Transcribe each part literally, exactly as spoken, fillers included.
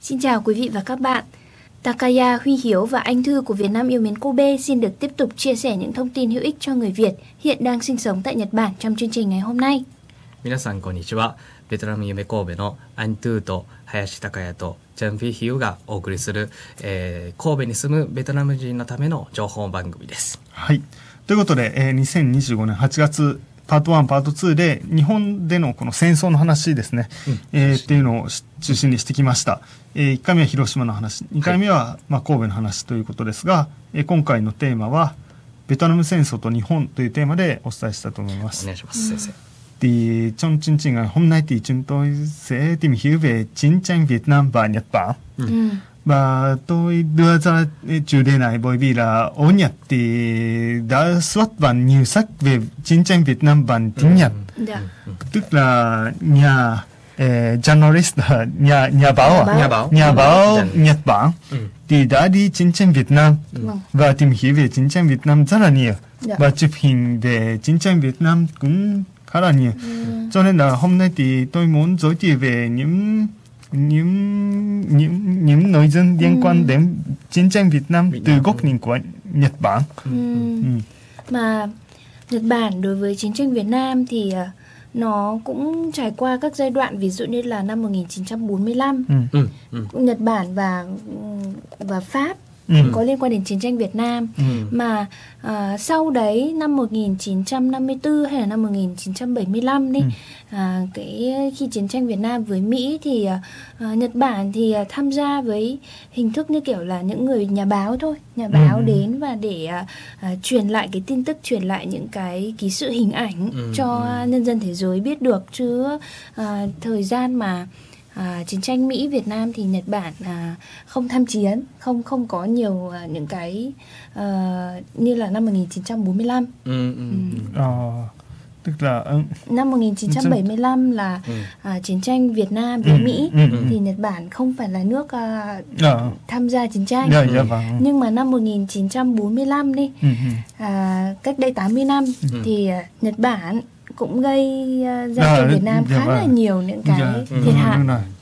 Xin chào quý vị và các bạn. Takaya, Huy Hiếu và anh Thư của Việt Nam yêu mến Kobe xin được tiếp tục chia sẻ những thông tin hữu ích cho người Việt hiện đang sinh sống tại Nhật Bản trong chương trình ngày hôm nay. 皆さんこんにちは。ベトナム夢神戸のアントゥーと林孝也とジャンフィーヒューがお送りする、えー、神戸に住むベトナム人のための情報番組です。 はい。ということで、えー、にせんにじゅうごねんはちがつパートワン、パートツーで日本でのこの戦争の話ですね、うんえー、っていうのを中心にしてきました。えー、いっかいめは広島の話、にかいめは、はいまあ、神戸の話ということですが、えー、今回のテーマはベトナム戦争と日本というテーマでお伝えしたいと思います。 お願いします、先生。 Thì trong chương trình ngày hôm nay thì chúng tôi sẽ tìm hiểu về chiến tranh Việt Nam và Nhật Bản. Ừ. Và tôi đưa ra chủ đề này bởi vì là ở Nhật thì đã xuất bản nhiều sách về chiến tranh Việt Nam bằng tiếng ừ. Nhật. Dạ. Tức là nhà eh, journalist, nhà, nhà báo, à? nhà báo, nhà báo dạ. Nhật Bản ừ. thì đã đi chiến tranh Việt Nam ừ. và tìm hiểu về chiến tranh Việt Nam rất là nhiều. Dạ. Và chụp hình về chiến tranh Việt Nam cũng khá là nhiều. Ừ. Cho nên là hôm nay thì tôi muốn giới thiệu về những những những những nội dung liên quan ừ. đến chiến tranh Việt Nam Việt từ góc nhìn của Nhật Bản. Ừ. Ừ. Mà Nhật Bản đối với chiến tranh Việt Nam thì uh, nó cũng trải qua các giai đoạn, ví dụ như là năm một nghìn chín trăm bốn mươi lăm ừ. Ừ. Ừ. Nhật Bản và và Pháp Ừ. có liên quan đến chiến tranh Việt Nam ừ. mà à, sau đấy năm một nghìn chín trăm năm mươi tư hay là năm một nghìn chín trăm bảy mươi lăm đi ừ. à, cái khi chiến tranh Việt Nam với Mỹ thì à, Nhật Bản thì à, tham gia với hình thức như kiểu là những người nhà báo thôi, nhà báo ừ. đến và để à, à, truyền lại cái tin tức, truyền lại những cái ký sự hình ảnh ừ. cho ừ. nhân dân thế giới biết được, chứ à, thời gian mà À, chiến tranh Mỹ Việt Nam thì Nhật Bản à, không tham chiến, không không có nhiều à, những cái à, như là năm một nghìn chín trăm bốn mươi lăm. Ừ, ừ. Ừ. À, tức là um, năm một nghìn chín trăm bảy mươi lăm là ừ. à, chiến tranh Việt Nam với ừ, Mỹ ừ, ừ. thì Nhật Bản không phải là nước à, à. tham gia chiến tranh. Yeah, yeah, vâng. Nhưng mà năm một nghìn chín trăm bốn mươi lăm đi, ừ, ừ. À, cách đây tám mươi năm ừ. thì à, Nhật Bản cũng gây uh, ra cho Việt Nam khá là nhiều những cái thiệt hại.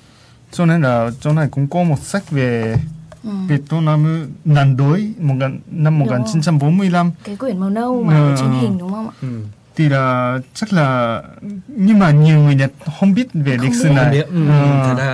Cho nên là chỗ này cũng có một sách về ừ. Việt Nam nạn đói năm một nghìn chín trăm bốn mươi lăm. Cái quyển màu nâu mà ở trên hình đúng không ạ? Ừ. Thì là chắc là nhưng mà nhiều người Nhật không biết về lịch sử này. Biết. Ừ. Ừ. Thật ra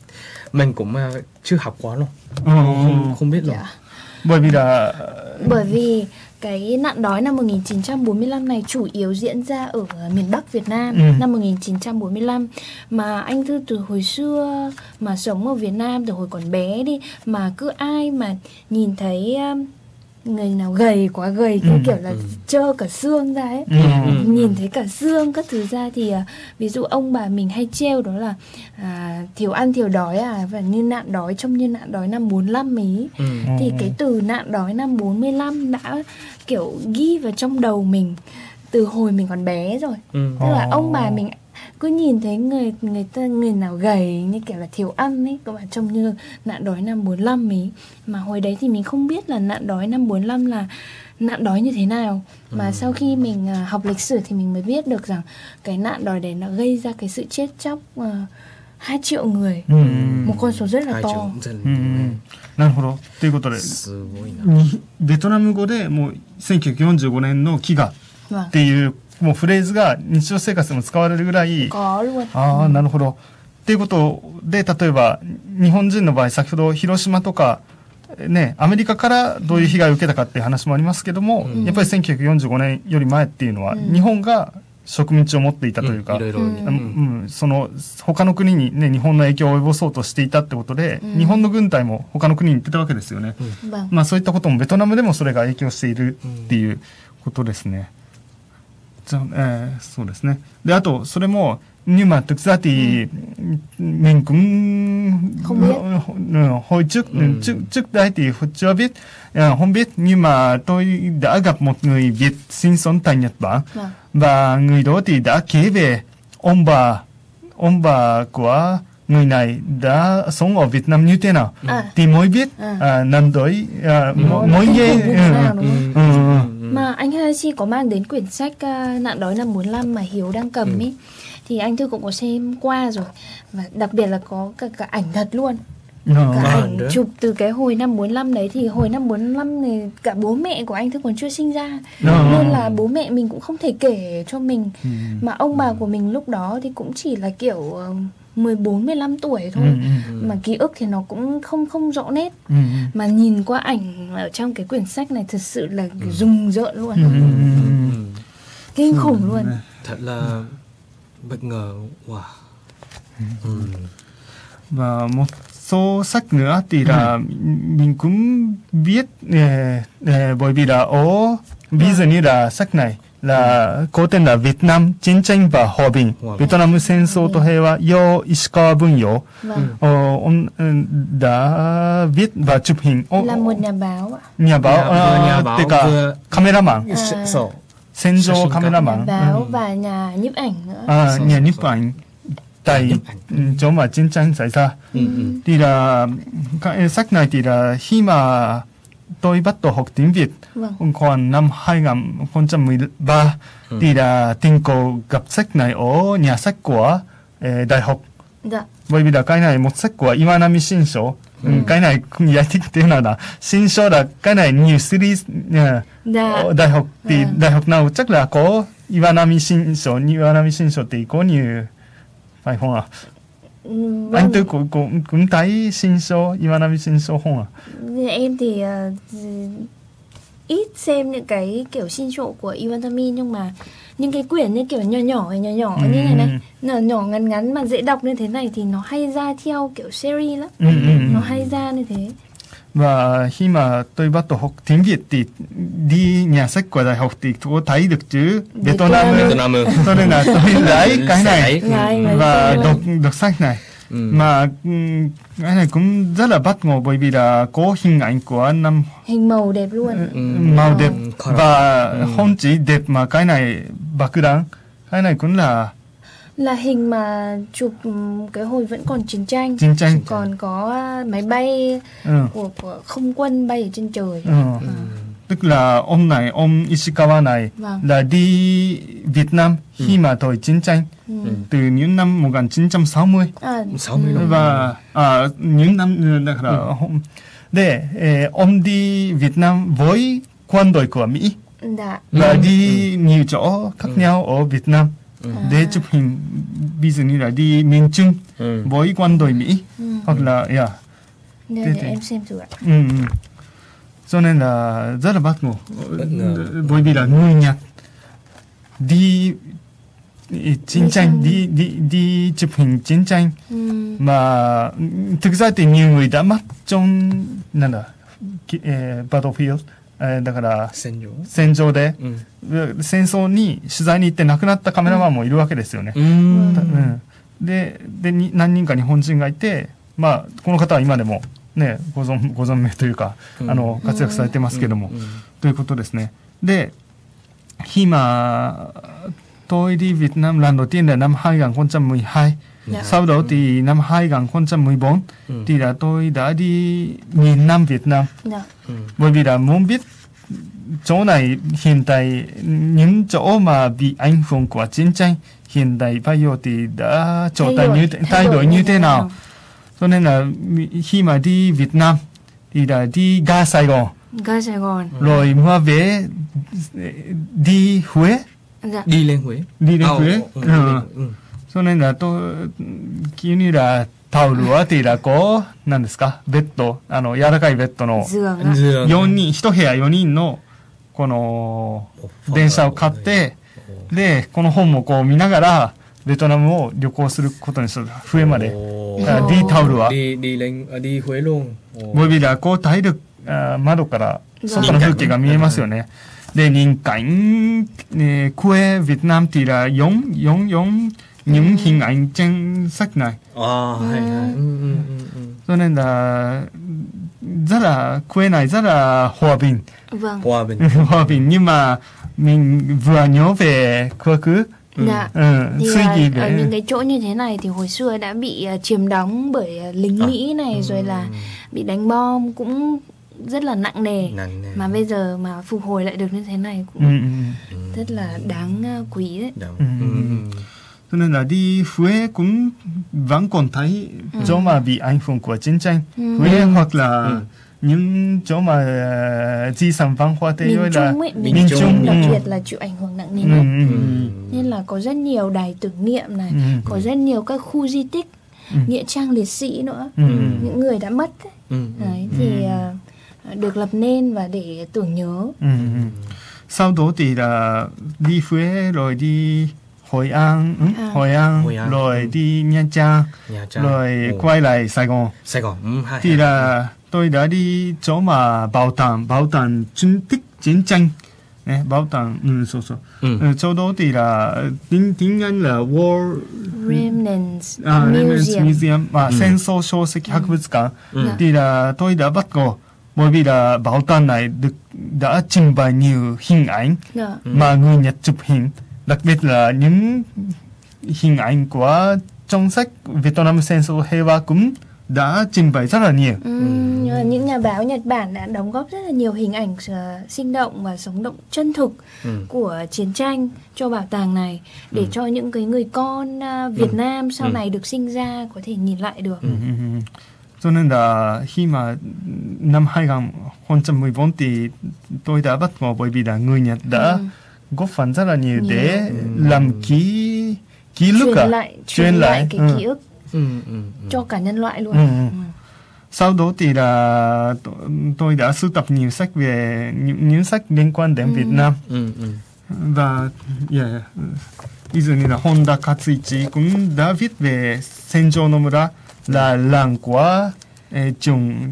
mình cũng uh, chưa học quá đâu. Ừ. Không, không biết rồi. Dạ. Bởi vì là bởi vì cái nạn đói năm một nghìn chín trăm bốn mươi lăm này chủ yếu diễn ra ở miền Bắc Việt Nam ừ. năm một nghìn chín trăm bốn mươi lăm. Mà anh Thư từ hồi xưa mà sống ở Việt Nam, từ hồi còn bé đi, mà cứ ai mà nhìn thấy người nào gầy quá gầy ừ. kiểu là ừ. trơ cả xương ra ấy, ừ. nhìn thấy cả xương các thứ ra thì ví dụ ông bà mình hay trêu đó là à, thiếu ăn thiếu đói à, và như nạn đói trông như nạn đói năm bốn mươi lăm ý. Ừ. Thì cái từ nạn đói năm bốn mươi lăm đã kiểu ghi vào trong đầu mình từ hồi mình còn bé rồi. Ừ. Tức là ông bà mình cứ nhìn thấy người người ta người nào gầy như kiểu là thiếu ăn ấy, các bạn trông như nạn đói năm bốn mươi lăm ấy. Mà hồi đấy thì mình không biết là nạn đói năm bốn mươi lăm là nạn đói như thế nào. Mà ừ. sau khi mình uh, học lịch sử thì mình mới biết được rằng cái nạn đói đấy nó gây ra cái sự chết chóc uh, hai triệu người, ừ. một con số rất là to. なるほど。ということで、ベトナム語でもうせんきゅうひゃくよんじゅうごねんの飢餓っていうもうフレーズが日常生活でも使われるぐらい、ああ、なるほど。っていうことで、例えば日本人の場合、先ほど広島とかね、アメリカからどういう被害を受けたかっていう話もありますけども、うん、やっぱりせんきゅうひゃくよんじゅうごねんより前っていうのは、うん、日本が植民地を持っていたというか、うんいろいろうんうん、その他の国にね日本の影響を及ぼそうとしていたってことで、うん、日本の軍隊も他の国に行ってたわけですよね。うん、まあそういったこともベトナムでもそれが影響しているっていうことですね。じゃあ、えー、そうですね。であとそれもnhưng mà thực ra thì ừ. mình cũng không biết. Hồi trước ừ. trước trước đây thì chưa biết, không biết, nhưng mà tôi đã gặp một người Việt sinh sống tại Nhật Bản à. Và người đó thì đã kể về ông bà ông bà của người này đã sống ở Việt Nam như thế nào à. Thì mới biết à. À, năm tới à, mới nghe. Mà anh Hayashi có mang đến quyển sách uh, nạn đói năm bốn mươi lăm mà Hiếu đang cầm ừ. ấy, thì anh Thư cũng có xem qua rồi, và đặc biệt là có cả, cả ảnh thật luôn, No. Cả À, ảnh nữa. chụp từ cái hồi năm bốn lăm đấy, thì hồi năm bốn lăm này cả bố mẹ của anh Thư còn chưa sinh ra. No. Nên là bố mẹ mình cũng không thể kể cho mình. Ừ. Mà ông bà của mình lúc đó thì cũng chỉ là kiểu ờ, mười bốn mười lăm tuổi thôi. Ừ, ừ. Mà ký ức thì nó cũng không không rõ nét. Ừ. Mà nhìn qua ảnh ở trong cái quyển sách này thật sự là rùng rợn luôn. Ừ. Ừ. Kinh khủng luôn. Thật là bất ngờ. Wow. Ừ. Và một số sách nữa thì là mình cũng biết eh, eh, bởi vì là ở ví dụ như là sách này là có tên là Việt Nam chiến tranh và hòa bình, Hòa bình. Việt Nam戦争と平和 do Ishikawa Bunyo. Vâng. Ờ, ông ừ, đã viết và chụp hình. Ờ, Là một nhà báo ạ. nhà báo, Nhà- vừa ờ, nhà báo, tức là vừa- cameraman, À. Sổ. Senjo Nhà cameraman. báo Ừ. và nhà nhiếp ảnh nữa. À, Sổ, nhà sổ, nhiếp sổ. ảnh tại Nhiếp ảnh. ừ, chỗ mà chiến tranh xảy ra. Ừ, ừ. Thì là cái sách này thì là khi mà tôi bắt đầu học tiếng Việt Vâng. khoảng năm hai không một ba Ừ. thì là tình cờ gặp sách này ở nhà sách của eh, đại học. Dạ. Bởi vì là cái này một sách của Iwanami Shinsho. Ừ. Cái này không giải thích thế nào là Shinsho là cái này nhiều series nha. Dạ. Ở đại học thì Vâng. đại học nào chắc là có Iwanami Shinsho, Iwanami Shinsho thì có nhiều phải không ạ? Ừ, Anh vâng. tôi cũng cũng cũng thấy Shinsho, Iwanami Shinsho không ạ? Em thì ờ, ít xem những cái kiểu xin trộ của Iwatami, nhưng mà những cái quyển như kiểu nhỏ nhỏ nhỏ nhỏ như này này, nhỏ nhỏ ngắn ngắn mà dễ đọc như thế này thì nó hay ra theo kiểu series lắm. Ừ, ừ, ừ. Nó hay ra như thế. Và khi mà tôi bắt đầu học tiếng Việt thì đi nhà sách của đại học thì tôi thấy được chữ Việt Nam, Việt Nam. cho nên là tôi lấy cái này Ừ. Là anh lấy và xem đọc luôn. đọc sách này. Ừ. Mà ừm, cái này cũng rất là bất ngờ bởi vì là có hình ảnh của năm Hình màu đẹp luôn. Ừ. màu đẹp Ừ. và Ừ. không chỉ đẹp mà cái này bạc đắng, cái này cũng là Là hình mà chụp ừm, cái hồi vẫn còn chiến tranh. chiến tranh. Còn có à, máy bay Ừ. của, của không quân bay ở trên trời. Ừ. Ừ. Tức là ông này, ông Ishikawa này Vâng. là đi Việt Nam khi mà thời chiến tranh Ừ. từ những năm một nghìn chín trăm sáu mươi À, sáu mươi luôn. và à, những năm đó là hôm để eh, ông đi Việt Nam với quân đội của Mỹ dạ. và Ừ. đi nhiều chỗ khác nhau ở Việt Nam để chụp hình, ví dụ như là đi miền Trung Ừ. với quân đội Mỹ Ừ. hoặc là yeah. Để, Thế để thì- em xem thử ạ. Ừ, ừ. Cho nên là rất là bất ngờ. Bất ngờ. Bởi vì là người Nhật đi chiến tranh, đi đi đi chụp hình chiến tranh Ừ. mà thực ra thì nhiều người đã mất trong nào là ki- eh, battlefield, eh, だから戦場。 戦場でうん。 戦争に取材に行って亡くなったカメラマンもいるわけですよね。 うん。 うんででに何人か日本人がいて、まあ、この方は今でも、ね、ご存ご存命というか、 うんあの活躍されてますけども、 うんうんということですね。で、khi mà tôi đi Việt Nam lần đầu tiên là năm hai không một hai. Dạ. Sau đó thì năm hai không một bốn Ừ. thì là tôi đã đi miền Nam Việt Nam. Dạ. Ừ. Bởi vì là muốn biết chỗ này hiện tại những chỗ mà bị ảnh hưởng của chiến tranh hiện tại bây giờ thì đã trở thành như thế, thay đổi như thế nào. Cho nên là khi mà đi Việt Nam thì là đi ga Sài Gòn Ga Sài Gòn. rồi mua vé đi Huế, Dạ. Đi lên Huế. đi đến Ờ, Huế. ừ, Ừ. ừ. Cho nên là tôi kiểu như là tàu lửa thì là có 何ですかベッド、あの柔らかいベッドの Giường ạ. ずよにん、一部屋よにんのこの電車を買って、で、この本もこう見ながらベトナムを旅行することにする。笛まで。 Ồ. À, đi tàu lửa. Đi đi lên à, đi Huế luôn. Ồ. ボビラこう体力、あ窓から外の風景が見えますよね。で、人cảnh eh, quê Việt Nam thì là giống giống giống những hình ảnh trên sách này. À, hay hay. Ừ, ừ, ừ, ừ. Cho nên là rất là quê này rất là hòa bình. Vâng. Hòa bình. hòa bình nhưng mà mình vừa nhớ về quá khứ. Dạ. Ừ, Thì suy à, nghĩ ở những về cái chỗ như thế này thì hồi xưa đã bị à, chiếm đóng bởi à, lính À. Mỹ này, rồi là bị đánh bom cũng rất là nặng nề. Nặng nề. Mà bây giờ mà phục hồi lại được như thế này ừ, cũng ừ. Ừ. rất là đáng à, quý đấy. Đúng. Ừ. Ừ, ừ. cho nên là đi Huế cũng vẫn còn thấy ừ. chỗ mà bị ảnh hưởng của chiến tranh. ừ. Huế hoặc là ừ. những chỗ mà uh, di sản văn hóa thế giới là miền Trung, Trung đặc biệt ừ. là chịu ảnh hưởng nặng nề nhất. ừ. ừ. Nên là có rất nhiều đài tưởng niệm này, ừ. có rất nhiều các khu di tích, ừ. nghĩa trang liệt sĩ nữa, ừ. những người đã mất ấy. Ừ. Đấy thì uh, được lập nên và để tưởng nhớ. ừ. Sau đó thì là đi Huế rồi đi Hội An, ừ? à. Hội An, Hội An rồi ừ. đi Nha Trang, Nha Trang. rồi Ồ. quay lại Sài Gòn. Sài Gòn. Ừ, hai, thì hai, là hai. tôi đã đi chỗ mà bảo tàng, bảo tàng chiến tích chiến tranh. Nè, bảo tàng, ừ, so, so. Ừ. Ừ, chỗ đó thì là tiếng tiếng Anh là War Remnants à, Museum, Museum mà戦争書籍博物館. Ừ. Thì là tôi đã bắt đầu. Bởi vì là bảo tàng này được đã trình bày nhiều hình ảnh yeah. mà người Nhật chụp hình, đặc biệt là những hình ảnh của trong sách Việt Nam戦争Hei Wa cũng đã trình bày rất là nhiều. Ừ, ừ. Những nhà báo Nhật Bản đã đóng góp rất là nhiều hình ảnh uh, sinh động và sống động chân thực ừ. của chiến tranh cho bảo tàng này để ừ. cho những cái người con uh, Việt ừ. Nam sau ừ. này được sinh ra có thể nhìn lại được. Ừ. Ừ. Cho nên là khi mà năm hai không một bốn thì tôi đã bắt đầu bởi vì là người Nhật đã ừ. góp phần rất là nhiều, nhiều. để ừ. làm ký ký ức truyền lại truyền lại cái ừ. ký ức ừ. Ừ. Ừ. cho cả nhân loại luôn. Ừ. Ừ. Sau đó thì là tôi đã sưu tập nhiều sách về những, những sách liên quan đến ừ. Việt Nam. Ừ. Ừ. Và yeah, ví dụ như là Honda Katsuichi cũng đã viết về Senjo Nomura là làng của trường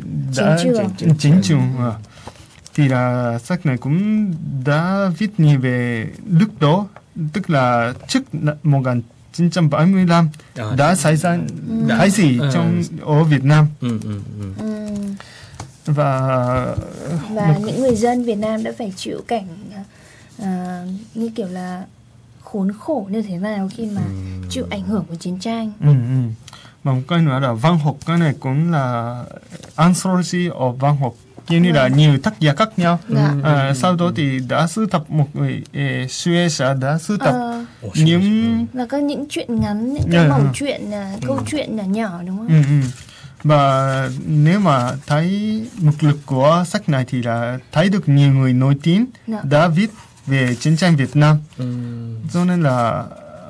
chính trường. Thì là sách này cũng đã viết nhiều về lúc đó, tức là trước một nghìn chín trăm bảy mươi lăm à, đã xảy ra ừ. cái gì ừ. trong ở Việt Nam. ừ, ừ, ừ. Ừ. và và một... những người dân Việt Nam đã phải chịu cảnh uh, như kiểu là khốn khổ như thế nào khi mà ừ. chịu ảnh hưởng của chiến tranh. ừ, ừ. Và một cái nữa là văn học, cái này cũng là anthology of văn học, kiểu như là nhiều tác giả khác nhau. Dạ. À, sau đó thì đã sưu tập một người suy giả đã sưu tập ờ, những là các những chuyện ngắn, những cái yeah. mẩu chuyện, uh, câu ừ. chuyện nhỏ nhỏ đúng không? Ừ, ừ. Và nếu mà thấy mục lục của sách này thì là thấy được nhiều người nổi tiếng dạ. đã viết về chiến tranh Việt Nam. Ừ. Cho nên là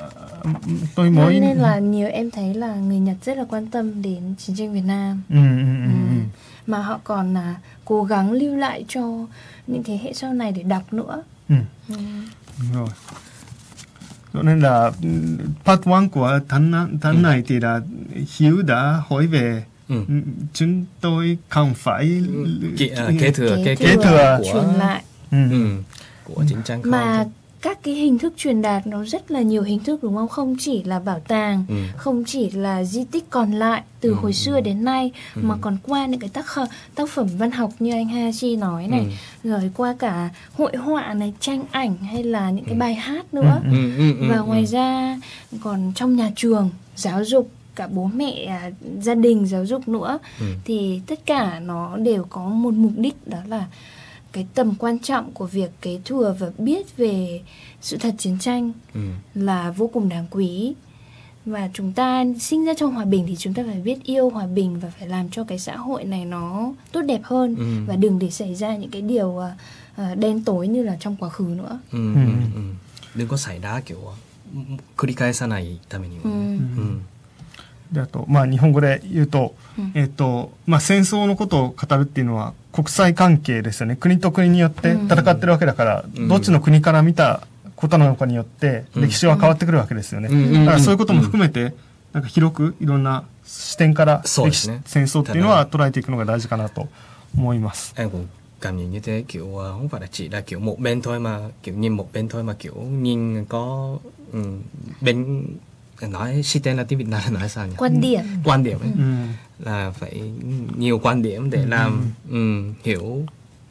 tôi mới nên là nhiều em thấy là người Nhật rất là quan tâm đến chiến tranh Việt Nam. ừ, ừ, ừ. Ừ. Mà họ còn là cố gắng lưu lại cho những thế hệ sau này để đọc nữa. ừ. Ừ. Đúng rồi. Cho nên là part one của tháng, tháng ừ. này thì là Hiếu đã hỏi về ừ. chúng tôi không phải kế thừa kế thừa của truyền lại ừ. Ừ. của chiến tranh không mà các cái hình thức truyền đạt nó rất là nhiều hình thức đúng không? Không chỉ là bảo tàng, ừ. không chỉ là di tích còn lại từ ừ. hồi xưa đến nay, ừ. mà còn qua những cái tác khờ, tác phẩm văn học như anh Hayashi nói này, ừ. rồi qua cả hội họa này, tranh ảnh hay là những cái bài hát nữa. Ừ. Ừ. Ừ. Ừ. Và ngoài ra còn trong nhà trường, giáo dục, cả bố mẹ, gia đình giáo dục nữa, ừ. thì tất cả nó đều có một mục đích, đó là cái tầm quan trọng của việc kế thừa và biết về sự thật chiến tranh ừ. là vô cùng đáng quý. Và chúng ta sinh ra trong hòa bình thì chúng ta phải biết yêu hòa bình và phải làm cho cái xã hội này nó tốt đẹp hơn, ừ. và đừng để xảy ra những cái điều uh, đen tối như là trong quá khứ nữa. ừ, ừ. Ừ. Đừng có xảy ra kiểu kurikaesanai tameni. ừ. ừ. であとまあ、日本語で言うと、うんえーとまあ、戦争のことを語るっていうのは国際関係ですよね。国と国によって戦ってるわけだから、うん、どっちの国から見たことなのかによって歴史は変わってくるわけですよね。うん、だからそういうことも含めて、うん、なんか広くいろんな視点から歴史、ね、戦争っていうのは捉えていくのが大事かなと思います。 Em cũng cảm nhận như thế, kiểu không phải là chỉ là kiểu một bên thôi mà kiểu nhìn một bên thôi mà kiểu nhìn có um, bên nói si tên là tiếng Việt Nam là nói sao nhỉ? Quan điểm. Quan điểm ấy. Ừ. Là phải nhiều quan điểm để ừ. làm um, hiểu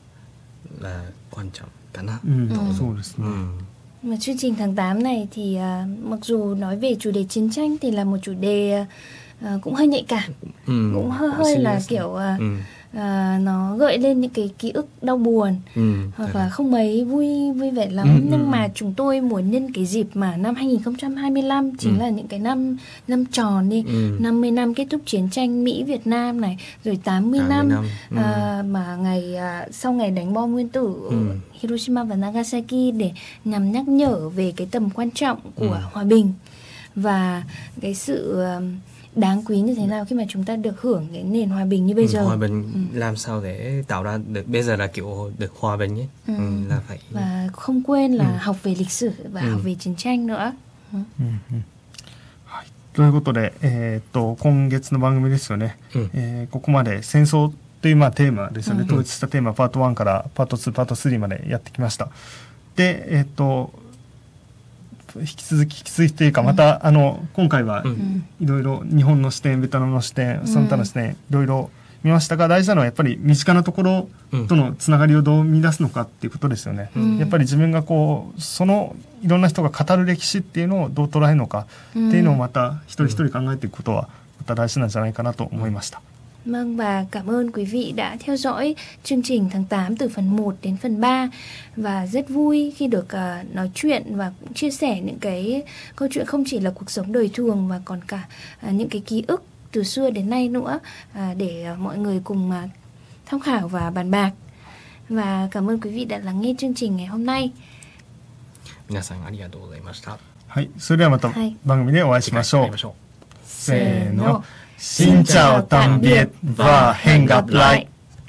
là quan trọng cả năm. Ừ. Ừ. Ừ. Mà chương trình tháng tám này thì uh, mặc dù nói về chủ đề chiến tranh thì là một chủ đề uh, cũng hơi nhạy cảm, ừ. cũng hơi hơi là kiểu uh, ừ. À, nó gợi lên những cái ký ức đau buồn ừ, hoặc là không mấy vui vui vẻ lắm. ừ, nhưng ừ. mà chúng tôi muốn nhân cái dịp mà năm hai nghìn không trăm hai mươi lăm chính ừ. là những cái năm năm tròn đi, ừ. năm mươi năm kết thúc chiến tranh Mỹ Việt Nam này, rồi tám mươi năm, năm. Ừ. À, mà ngày à, sau ngày đánh bom nguyên tử ừ. ở Hiroshima và Nagasaki, để nhằm nhắc nhở về cái tầm quan trọng của ừ. hòa bình và cái sự đáng quý như thế nào khi mà chúng ta được hưởng cái nền hòa bình như bây giờ. Hòa bình ừ. làm sao để tạo ra được, bây giờ là kiểu được hòa bình ấy. Ừ. Ừ, là phải. Và không quên là ừ. học về lịch sử và ừ. học về chiến tranh nữa. Ừ. Ừ. ということで、えー、っと今月の番組ですよね、うんえー、ここまで戦争というまあテーマですよね、うん、統一したテーマパートワンからパートツー、パートスリーまでやってきました。で、えー、っと引き続き引き続きというかまた、うん、あの今回はいろいろ日本の視点、ベトナムの視点、その他の視点いろいろ見ましたが、大事なのはやっぱり身近なところとのつながりをどう見出すのかっていうことですよね、うん、やっぱり自分がこうそのいろんな人が語る歴史っていうのをどう捉えるのかっていうのをまた一人一人考えていくことはまた大事なんじゃないかなと思いました。 Vâng, và cảm ơn quý vị đã theo dõi chương trình tháng tám từ phần một đến phần ba. Và rất vui khi được uh, nói chuyện và cũng chia sẻ những cái câu chuyện không chỉ là cuộc sống đời thường mà còn cả uh, những cái ký ức từ xưa đến nay nữa, uh, để uh, mọi người cùng uh, tham khảo và bàn bạc. Và cảm ơn quý vị đã lắng nghe chương trình ngày hôm nay. 皆さんありがとうございました。 はい、それではまた番組でお会いしましょう。せーの。Xin chào tạm biệt và hẹn gặp lại.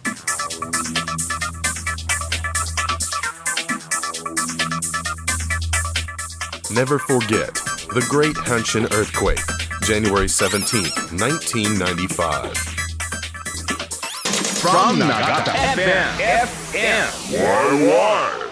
Never forget the Great Hanshin Earthquake, January seventeenth, nineteen ninety-five. From Nagata F M, F M. Worldwide.